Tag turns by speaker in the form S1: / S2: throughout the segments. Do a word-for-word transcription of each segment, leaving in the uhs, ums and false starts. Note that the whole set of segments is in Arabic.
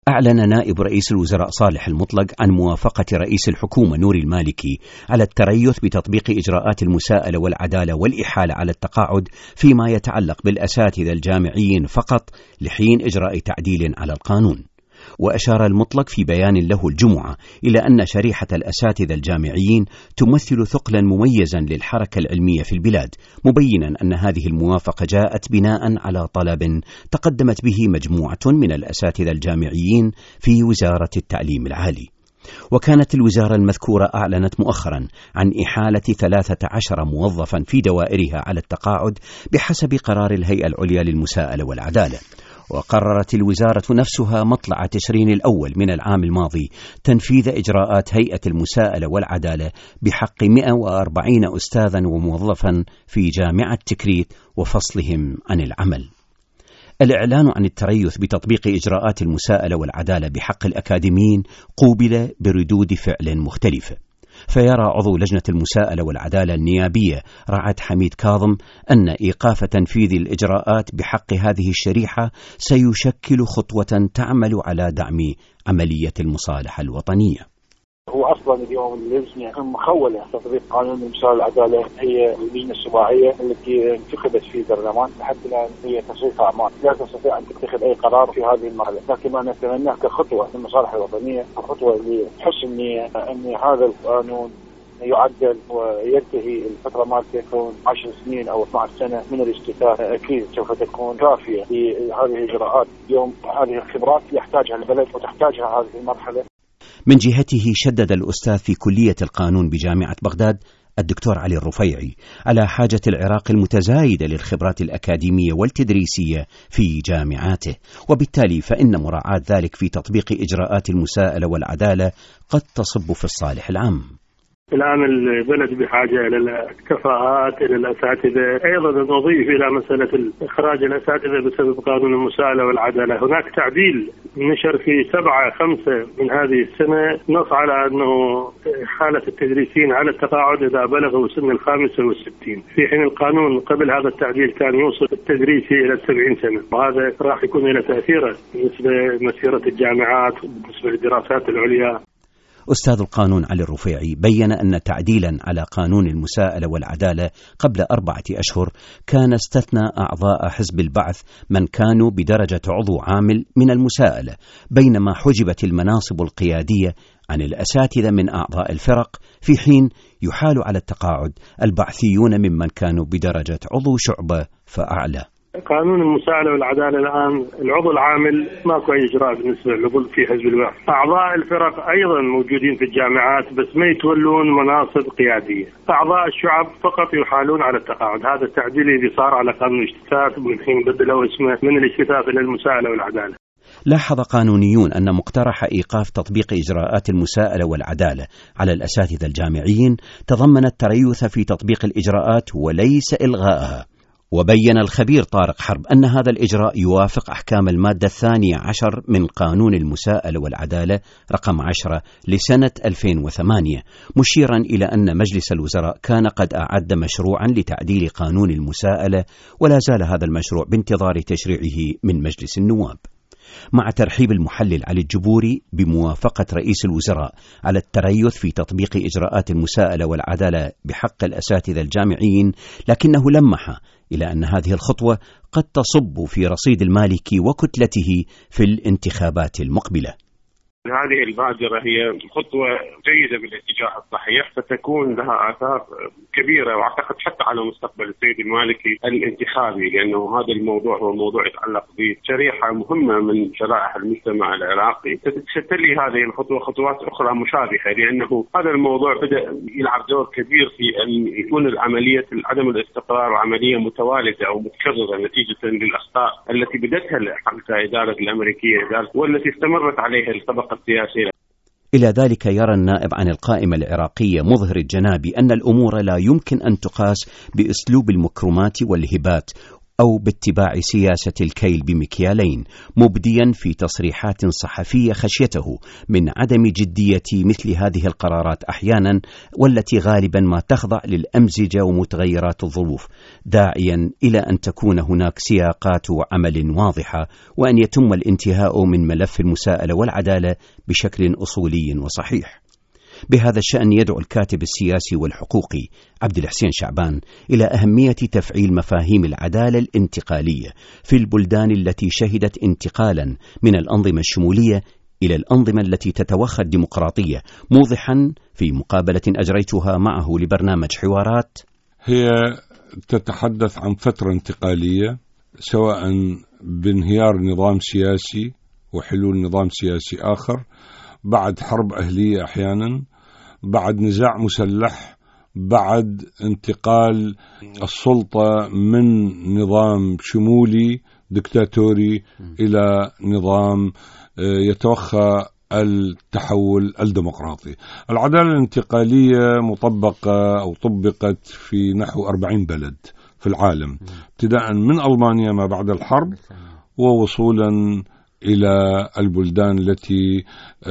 S1: أعلن نائب رئيس الوزراء صالح المطلق عن موافقة رئيس الحكومة نوري المالكي على التريث بتطبيق إجراءات المساءلة والعدالة والإحالة على التقاعد فيما يتعلق بالأساتذة الجامعيين فقط لحين إجراء تعديل على القانون. وأشار المطلق في بيان له الجمعة إلى أن شريحة الأساتذة الجامعيين تمثل ثقلا مميزا للحركة العلمية في البلاد، مبينا أن هذه الموافقة جاءت بناء على طلب تقدمت به مجموعة من الأساتذة الجامعيين في وزارة التعليم العالي. وكانت الوزارة المذكورة أعلنت مؤخرا عن إحالة ثلاثة عشر موظفا في دوائرها على التقاعد بحسب قرار الهيئة العليا للمساءلة والعدالة. وقررت الوزارة نفسها مطلع تشرين الأول من العام الماضي تنفيذ إجراءات هيئة المساءلة والعدالة بحق مئة وأربعين أستاذا وموظفا في جامعة تكريت وفصلهم عن العمل. الإعلان عن التريث بتطبيق إجراءات المساءلة والعدالة بحق الأكاديميين قوبل بردود فعل مختلفة. فيرى عضو لجنة المساءلة والعدالة النيابية رعد حميد كاظم أن إيقاف تنفيذ الإجراءات بحق هذه الشريحة سيشكل خطوة تعمل على دعم عملية المصالحة الوطنية.
S2: هو أصلا اليوم اللجنة مخولة تطبيق قانون المساءلة والعدالة هي اللجنة السباعية التي انتخبت في البرلمان لحد الآن هي تصريف أعمال، لا تستطيع أن تتخذ أي قرار في هذه المرحلة، لكن ما نتمناه كخطوة للمصالحة الوطنية، خطوة لحسن النية أن هذا القانون يعدل وينتهي الفترة ما تكون عشر سنين أو اثنتي عشرة سنة من الاستثمار، أكيد سوف تكون كافية لهذه الإجراءات. اليوم هذه الخبرات يحتاجها البلد وتحتاجها هذه المرحلة.
S1: من جهته شدد الأستاذ في كلية القانون بجامعة بغداد الدكتور علي الرفيعي على حاجة العراق المتزايدة للخبرات الأكاديمية والتدريسية في جامعاته، وبالتالي فإن مراعاة ذلك في تطبيق إجراءات المساءلة والعدالة قد تصب في الصالح العام.
S3: الآن البلد بحاجة إلى الكفاءات، إلى الأساتذة. أيضا نضيف إلى مسألة إخراج الأساتذة بسبب قانون المساءلة والعدالة. هناك تعديل نشر في سبعة خمسة من هذه السنة نص على أنه حالة التدريسين على التقاعد إذا بلغوا سن الخامسة والستين، في حين القانون قبل هذا التعديل كان يوصل التدريسي إلى السبعين سنة، وهذا راح يكون له تأثيره بالنسبة لمسيرة الجامعات وبالنسبة للدراسات العليا.
S1: أستاذ القانون علي الرفيعي بيّن أن تعديلا على قانون المساءلة والعدالة قبل أربعة أشهر كان استثنى أعضاء حزب البعث من كانوا بدرجة عضو عامل من المساءلة، بينما حجبت المناصب القيادية عن الأساتذة من أعضاء الفرق، في حين يحال على التقاعد البعثيون ممن كانوا بدرجة عضو شعبة فأعلى.
S3: قانون المساءلة والعدالة الآن العضو العامل ماكو أي إجراء بالنسبة له في حزب البعث. أعضاء الفرق أيضا موجودين في الجامعات بس ما يتولون مناصب قيادية. أعضاء الشعب فقط يحالون على التقاعد. هذا التعديل اللي صار على قانون الاشتتات من حين بدلوا اسمه من الاشتتات إلى المساءلة والعدالة.
S1: لاحظ قانونيون أن مقترح إيقاف تطبيق إجراءات المساءلة والعدالة على الأساتذة الجامعيين تضمن التريث في تطبيق الإجراءات وليس إلغائها. وبين الخبير طارق حرب أن هذا الإجراء يوافق أحكام المادة الثانية عشر من قانون المساءلة والعدالة رقم عشرة لسنة ألفين وثمانية، مشيرا إلى أن مجلس الوزراء كان قد أعد مشروعا لتعديل قانون المساءلة ولا زال هذا المشروع بانتظار تشريعه من مجلس النواب. مع ترحيب المحلل علي الجبوري بموافقة رئيس الوزراء على التريث في تطبيق إجراءات المساءلة والعدالة بحق الأساتذة الجامعيين، لكنه لمح إلى أن هذه الخطوة قد تصب في رصيد المالكي وكتلته في الانتخابات المقبلة.
S4: هذه البادرة هي خطوة جيدة بالاتجاه الصحيح، ستكون لها آثار كبيرة وأعتقد حتى على مستقبل السيد المالكي الانتخابي، لأنه هذا الموضوع هو موضوع يتعلق بشريحة مهمة من شرائح المجتمع العراقي. ستتلي هذه الخطوة خطوات أخرى مشابهة، لأنه هذا الموضوع بدأ يلعب دور كبير في أن يكون العملية عدم الاستقرار عملية متوالدة أو متكررة نتيجة للأخطاء التي بدتها حتى الإدارة الأمريكية والتي استمرت عليها الطبقة السياسية.
S1: إلى ذلك يرى النائب عن القائمة العراقية مظهر الجنابي أن الأمور لا يمكن أن تقاس بأسلوب المكرمات والهبات أو باتباع سياسة الكيل بمكيالين، مبديا في تصريحات صحفية خشيته من عدم جدية مثل هذه القرارات أحيانا، والتي غالبا ما تخضع للأمزجة ومتغيرات الظروف، داعيا إلى أن تكون هناك سياقات عمل واضحة، وأن يتم الانتهاء من ملف المساءلة والعدالة بشكل أصولي وصحيح. بهذا الشأن يدعو الكاتب السياسي والحقوقي عبد الحسين شعبان إلى أهمية تفعيل مفاهيم العدالة الانتقالية في البلدان التي شهدت انتقالا من الأنظمة الشمولية إلى الأنظمة التي تتوخى الديمقراطية، موضحا في مقابلة أجريتها معه لبرنامج حوارات:
S5: هي تتحدث عن فترة انتقالية، سواء بانهيار نظام سياسي وحلول نظام سياسي آخر، بعد حرب أهلية أحيانا، بعد نزاع مسلح، بعد انتقال السلطة من نظام شمولي دكتاتوري إلى نظام يتوخى التحول الديمقراطي. العدالة الانتقالية مطبقة أو طبقت في نحو أربعين بلد في العالم، ابتداء من ألمانيا ما بعد الحرب ووصولا إلى البلدان التي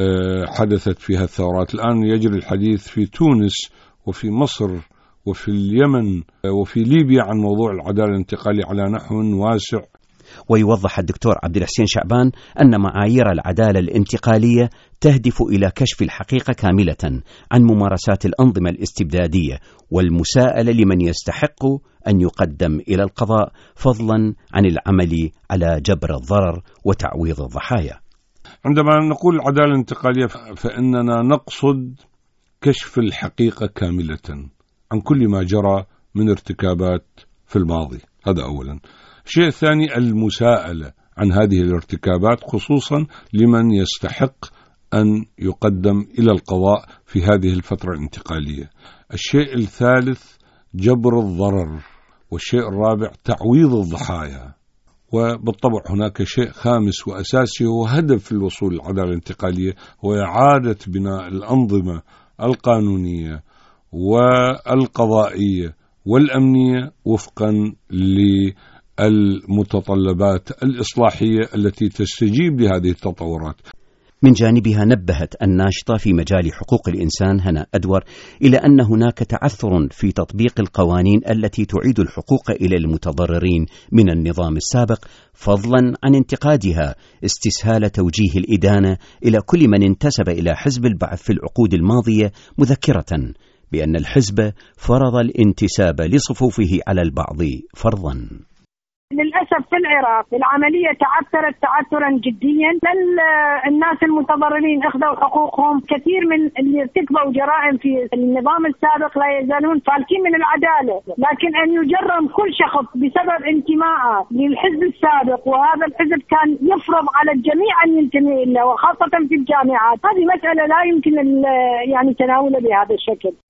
S5: حدثت فيها الثورات. الآن يجري الحديث في تونس وفي مصر وفي اليمن وفي ليبيا عن موضوع العدالة الانتقالية على نحو واسع.
S1: ويوضح الدكتور عبد الحسين شعبان أن معايير العدالة الانتقالية تهدف إلى كشف الحقيقة كاملة عن ممارسات الأنظمة الاستبدادية والمساءلة لمن يستحق أن يقدم إلى القضاء، فضلا عن العمل على جبر الضرر وتعويض الضحايا.
S5: عندما نقول العدالة الانتقالية فإننا نقصد كشف الحقيقة كاملة عن كل ما جرى من ارتكابات في الماضي، هذا أولا. الشيء الثاني المساءلة عن هذه الارتكابات، خصوصا لمن يستحق أن يقدم إلى القضاء في هذه الفترة الانتقالية. الشيء الثالث جبر الضرر، والشيء الرابع تعويض الضحايا. وبالطبع هناك شيء خامس وأساسي هو هدف الوصول للعدالة الانتقالية، هو إعادة بناء الأنظمة القانونية والقضائية والأمنية وفقا للمتطلبات الإصلاحية التي تستجيب لهذه التطورات.
S1: من جانبها نبهت الناشطة في مجال حقوق الإنسان هنا أدور إلى أن هناك تعثر في تطبيق القوانين التي تعيد الحقوق إلى المتضررين من النظام السابق، فضلا عن انتقادها استسهال توجيه الإدانة إلى كل من انتسب إلى حزب البعث في العقود الماضية، مذكرة بأن الحزب فرض الانتساب لصفوفه على البعض فرضا.
S6: للأسف في العراق العملية تعثرت تعثرا جديا، الناس المتضررين أخذوا حقوقهم، كثير من اللي ارتكبوا جرائم في النظام السابق لا يزالون فالكين من العدالة، لكن أن يجرم كل شخص بسبب انتمائه للحزب السابق، وهذا الحزب كان يفرض على الجميع أن ينتمي له وخاصة في الجامعات، هذه مسألة لا يمكن يعني تناولها بهذا الشكل.